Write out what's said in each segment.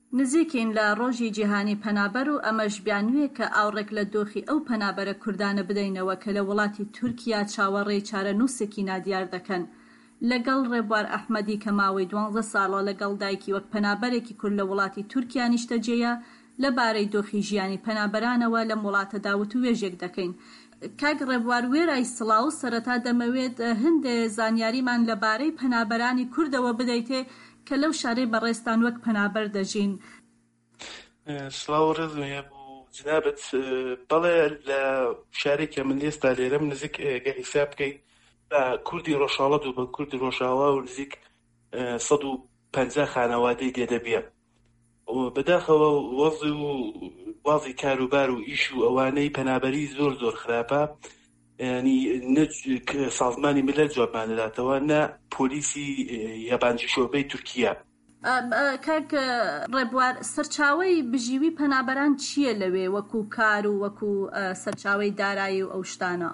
نزیکین لە ڕۆژی جیهانی پەنابەر و ئەمەش بیانوێ کە ئاوڕێک لە دۆخی ئەو پەنابەرە کوردانە بدەینەوە کە لە وڵاتی تورکیا چاوەڕێی چارەنووسێکی نادیار دەکەن. لەگەڵ ڕێبوار ئەحمەدی کە ماوەی 12 ساڵە لەگەڵ دایکی وەک پەنابەرێکی کورد لە وڵاتی تورکیا نیشتەجێیە لەبارەی دۆخی ژیانی پەنابەرانەوە لە وڵاتەدا وتوێژێک دەکەین. کاک ڕێبوار وێرای سڵاو سەرەتا دەمەوێت هەندێ زانیاریمان لەبارەی پەنابەرانی کوردەوە بدەیتێ کە لەو شارەی بەڕێستان وەک پەنابەر دەژین. سڵاو ڕێزمەیە بوو جنابەت. بەڵێ لە شارێکە من ئێستا لێرەم نزیک گە حیساب بکەیت بە کوردی ڕۆژاڵەت و بە کوردی ڕۆژاوا و نزیک 150 خانەوادەی دێدەبێ. بەداخەوە وەزی کاروبار و ئیش و ئەوانەی پەنابەری زۆر خراپە، ینی سازمانی ملەت جوابمان دەداتەوە نە پۆلیسی یابانجی شۆبەی تورکیا. کاک ڕێبوار سەرچاوەی بژیوی پەنابەران چییە لەوێ وەکو کار و وەکو سەرچاوەی دارایی و ئەو شتانە؟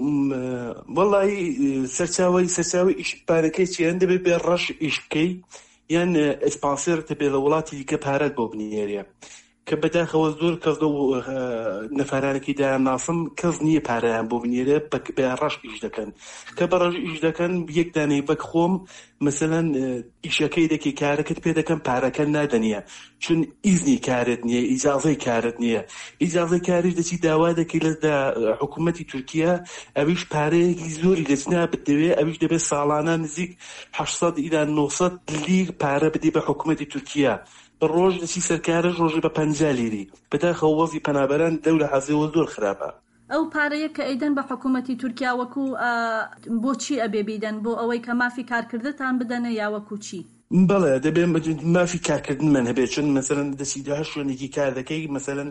وەڵی سەرچاوەی ئیشپارەکەی چیان دەبێت بێ ڕەش ئیش بکەی یان ئەسپانسێرتە بێ لە وڵاتی دیکە پارەت بۆ بنێریە کە بەداخەوە زۆر کەس نەفارانێکی دایانناسم کەس نییە پارەیان بۆ بنێرە بە ڕەش ئیش دەکەن کە بە ڕەش ئیش دەکەن یەک دانەی بەک خۆم مەسەلەن ئیشەکەی دەکەی کارەکەت پێ دەکەن پارەکە نادەنیە چون ئیزنی کارت نییە ئیجازەی کارت نییە ئیجازەی کاریش دەچی داوا دەکەی لە حکوومەتی تورکیا ئەویش پارەیەکی زۆری دەچنا بدەوێ ئەویش دەبێت ساڵانە نزیک 800 إلى 900 لیگ پارە بدی بە حکوومەتی تورکیا ڕۆژ دەچی سەرکارە ڕۆژی بە 50 لیری بەداخەوە وەزی پەنابەران دەولە حەزەوە زۆر خراپە. ئەو پارەیە کە ئەیدەن بە حکوومەتی تورکیا وەکو بۆچی ئەبێ بیدەن بۆ ئەوەی کە مافی کارکردتان بدەنە یا وەکو چی؟ بەڵێ دەبێ مافی کارکردنمان هەبێت چون مەسەلەن دەچی داهە شوێنێکی کار دەکەی مەسەلەن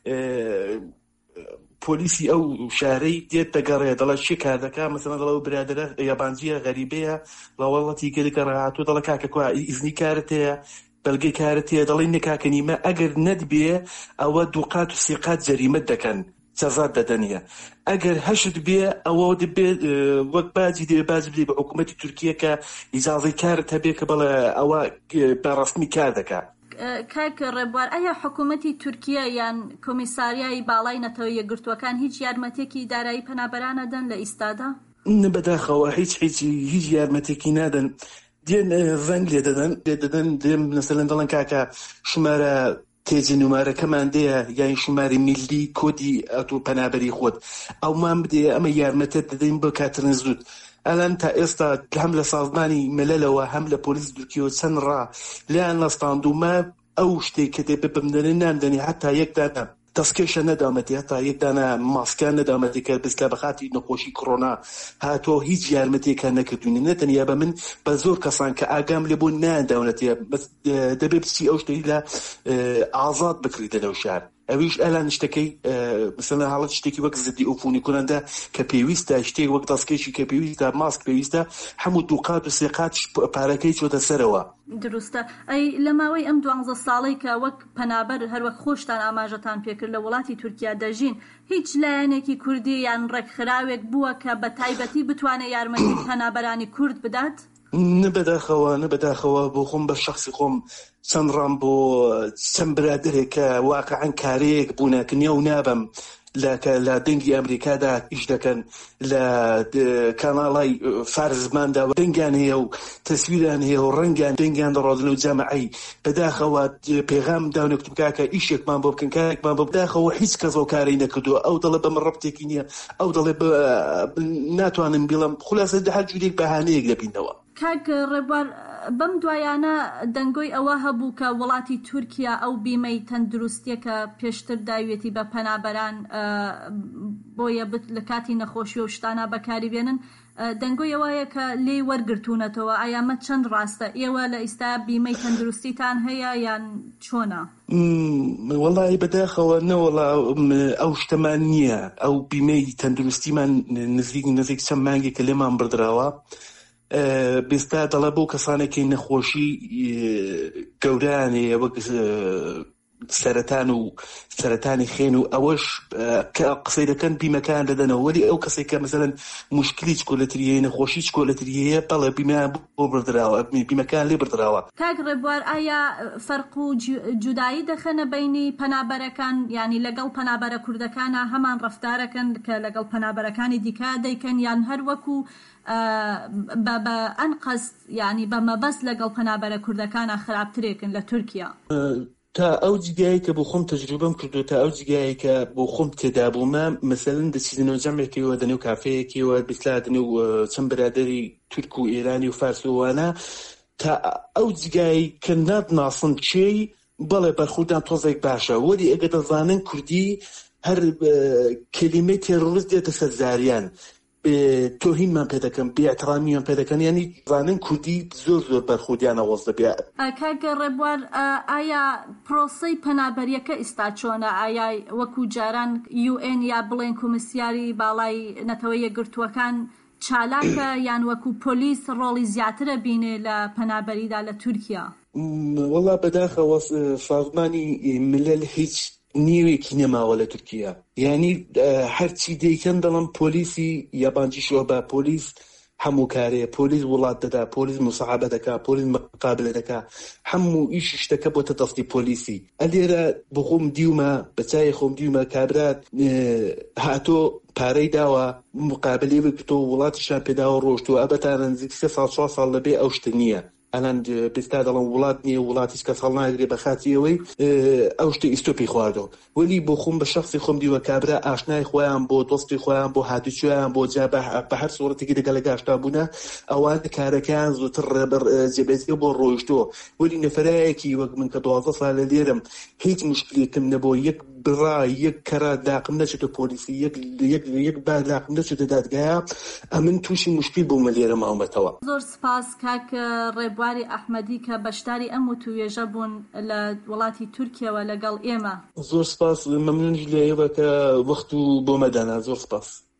پۆلیسی ئەو شارەی دێت دەگەڕێ دەڵێ چی کار دەکا مەسەلەن دەڵێ برادرە یابانجیە غەریبەیە لە وڵاتی گەلێکە ڕاهاتوو دەڵێ کاکە کوا ئیزنی کارت هەیە بەلگەی کارت هەیە دەڵێ نەکاکە نیمە ئەگەر نەتبێ ئەوە دووقات و سێقات جەریمەت دەکەن جەزات دەدەنیە ئەگەر هەشت بێ ئەوە دەبێت وەک باجی دەبێ باج بدەی بە حکوومەتی تورکیا کە ئیجازەی کارت هەبێ کە بەڵێ ئەوە بەڕەسمی کار دەکا. کاک ڕێبوار ئەیا حکوومەتی تورکیا یان کۆمیساریای باڵای نەتەوە یەکگرتووەکان هیچ یارمەتێکی دارایی پەنابەرانە دەن لە ئیستادا؟ بەداخەوە هیچ یارمەتێکی نادەن دێن ڤەنگ لێ دەدەن دێن مەسەلەن دەڵێن کاکە ژمارە تێجی نومارەکەمان دەیە یان ژمارە میلی کۆدی ئەتۆ پەنابەری خۆت ئەومان بدێ ئەمە یارمەتت دەدەین بۆ کاترن زود. ئەلان تا ئێستا هەم لە سازمانی مەلەلەوە هەم لە پۆلیس تورکیەوە چەند ڕا لیان لەستاندومە ئەو شتێک کە دێ ببمدەنێ نامدەنی هەتا یەکدانە دەستکێشە نەدامەتی هەتا یەکدانە ماسکان نەدامەتی کە بستە بەخاتی نەخۆشی کۆڕۆنا هاتۆ هیچ یارمەتێکە نەکردوینە نەتەنیا بە من بە زۆر کەسان کە ئاگام لێ بۆ نایەنداونەتەیە دەبێ بچی ئەو شتەی لە ئازاد بکریتە لەو شار ئەویش ئەلان شتەکەی مثلا حاڵەت شتێکی وەک زدی ئۆفونی کوڕەندە کە پێویستە شتێک وەک دەستکێشی کە پێویستە ماسک پێویستە هەموو دووقات و سێقات پارەکەی چۆتە سەرەوە. دروستە. ئەی لە ماوەی ئەم 12 ساڵەی کە وەک پەنابەر هەروەک خۆشتان ئاماژەتان پێکرد لە وڵاتی تورکیا دەژین هیچ لایەنێکی کوردی یان ڕێکخراوێک بووە کە بە تایبەتی بتوانێت یارمەتی پەنابەرانی کورد بدات؟ نەبەداخەوە بۆ خۆم بە شخصی خۆم چەند ڕام بۆ چەند برادرێک کە واقعەن کارەیەک بوونەکە نێو نابم لە دەنگی ئەمریکادا ئیش دەکەن لە کاناڵای فارزماندا دەنگیان هەیە و تەسویران هەیە و ڕەنگیان دەنگیان دەڕۆدن و جەمەعەی بەداخەوە پێغام داونەکتب کاکە ئیشێکمان بۆ بکەن کارێکمان بۆ بەداخەوە هیچ کەس ئەو کارەی نەکردووە ئەو دەڵێ بەمە ڕەبتێکی نییە ئەو دەڵێ ناتوانم بڵم خولاسە هەر جورێک بەهانەیەک دەبینەوە. کاک ڕێبوار بەم دوایانە دەنگۆی ئەوە هەبوو کە وڵاتی تورکیا ئەو بیمەی تەندروستیە کە پێشتر داوێتی بە پەنابەران بۆیە لە کاتی نەخۆشی و شتانە بەکاری بێنن دەنگۆی ئەوەیە کە لێی وەرگرتوونەتەوە ئایامە چەند ڕاستە ئێوە لە ئێستا بیمەی تەندروستیتان هەیە یان چۆنە؟ وەڵی بەداخەوە نەوەڵا ئەو شتەمان نییە ئەو بیمەی تەندروستیمان نزیک چەند مانگێک کە لێمان بردراوە بێستا دەڵێ بۆ کەسانێکی نەخۆشی گەورانەیە وەک سەرەتان و سەرەتانی خێن و ئەوەش کە قسەی دەکەن بیمەکان دەدەنەوە وەلی ئەو کەسێک کە مەسەلەن مشکلی چکۆلەتریە نەخۆشی چکۆلەتریەیە بەڵێ بیمان بۆ بردراوە بیمەکان لێ بردراوە. کاک ڕێبوار ئایا فەرق و جودایی دەخەنە بەینی پەنابەرەکان یعنی لەگەڵ پەنابەرە کوردەکانە هەمان ڕەفتارەکەن کە لەگەڵ پەنابەرەکانی دیکە دەیکەن یان هەر وەکو بە ئەنقەست یعنی بە مەبەست لەگەڵ پەنابەرە کوردەکانە خراپترێکن لە تورکیا؟ تا ئەو جگایی کە بۆ خۆم تەجروبەم کردو تا ئەو جگایی کە بۆ خۆم تێدا بوومە مەسەلەن دەچیدنەوە جەمێکەوە دەنێ و کافەیەکەوە بیسلادنێ و چەند برادەری تورک و ئێرانی و فارس و وانە تا ئەو جگایی کە نادناسن چێی بەڵێ بەرخوردان تۆزێک باشە وەلی ئەگە دەزانن کوردی هەر کەلیمەی تێڕۆریست دێتە سەر زاریان تۆهینمان پێ دەکەن بێئەحترامیان پێ دەکەن یعنی زانن کوردی زۆر بەرخوردیانە وەز دەبێ. کاک ڕێبوار ئایا پرۆسەی پەنابەریەکە ئێستا چۆنە؟ ئایا وەکو جاران UN یا بڵێن کۆمسیاری باڵای نەتەوەی یەکگرتووەکان چالاکە یان وەکو پۆلیس ڕۆڵی زیاترە بینێ لە پەنابەریدا لە تورکیا؟ وەڵا بەداخەوە سازمانی ملل هیچ نیوێکی نەماوە لە تورکیا یعنی هەرچی دەیکەن دەڵم پۆلیسی یابانجی شۆ بە پۆلیس هەموو کارەیە پۆلیس وڵات دەدا پۆلیس مساعبە دەکا پۆلیس مقابلە دەکا هەموو ئیشی شتەکە بۆتە دەستی پۆلیسی. ئەلێرە بخۆم دیومە بەچای خۆم دیومە کابرات هاتۆ پارەی داوە مقابلەی بکتۆ وڵاتیشان پێداوە ڕۆشتووە ئەبەتان نزیک 3 ساڵ 4 ساڵ لەبێ ئەو شتە نییە. ئەلان پێستا دەڵم وڵات نییە وڵاتیش کە ساڵ ناگرێ بە خاتی ئەوەی ئەو شتە ئیسۆپی خواردەوە وەلی بۆ خۆم بە شخصی خۆم دیوە کابرا ئاشنای خۆیان بۆ دۆستی خۆیان بۆ هاتوچۆیان بۆ جا بە هەر سوورەتێکی لەگەڵ گاشتا بوونە ئەوان کارەکەیان زووتر جێبەجێ بۆ ڕۆیشتووە وەلی نەفەرایەکی وەک من کە 12 ساڵ لە لێرم هیچ مشکلێکم نەبوو یەک برا یەک کەرا داقم نەچێتە پۆلیسی یەک با داقم نەچێتە دادگایە ئەمن تووشی مشکل بوومە لێرە ماومەتەوە. زۆر سپاس کاک ڕێبواری ئەحمەدی کە بەشداری ئەم وتوێژە بوون لە وڵاتی تورکیەوە لەگەڵ ئێمە. زۆر سپاس مەمنونش لێیەوە کە وەخت و بۆ مەدانا زۆر سپاس.